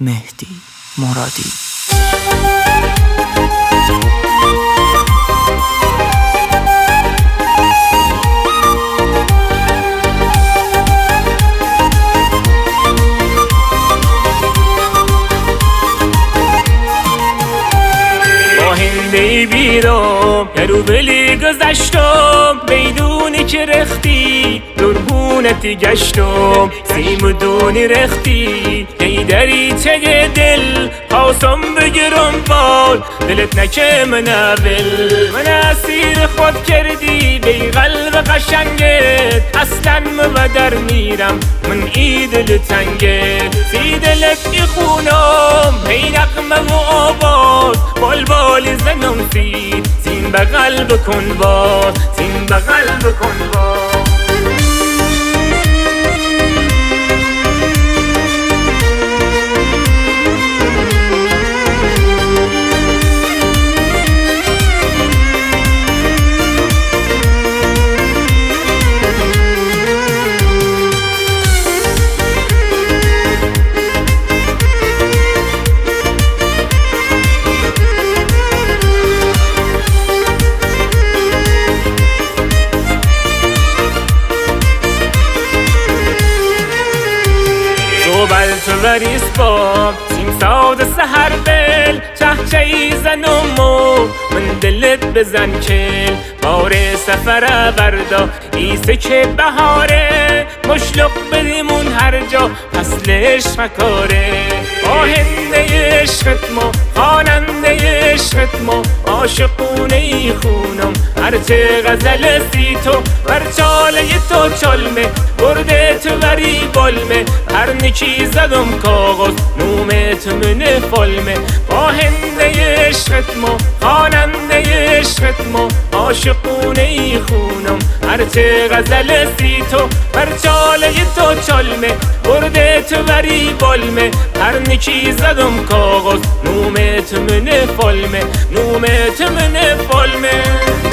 مهدی مرادی. هندهی بیرم یه رو بلی گذشتم بیدونی که رختی دربونتی گشتم سیمدونی رختی ای دری چه دل پاسم بگیرم بال دلت نکه من اول من اسیر خود کردی بی قلب قشنگت اصلا مبدر میرم من ای دل تنگت سی دلت ای خونم ای نقمه و آواز بال بال زنم سین بغل بکن باز سین بغل بکن باز تو بریس با سیم ساد سهر بل چه ای زنم و من دلت بزن کل بار سفر بردا ایسه که بهاره مشلق بدیمون هر جا فصل عشق کاره آهنده عشقت ما خواننده عشقت ما عاشقونه ای خونم هرچه غزل سی تو بر چاله تو چالمه برده تو بری بالمه هر نکی زدم کاغذ نومت من فالمه آهنده عشقت ما خواننده عشقت ما عاشقونه ای خونم هرچه غزل سی تو بر چاله تو چالمه برده تو بری بالمه هر نکی زدم کاغذ نومت من فالمه نومت من فالمه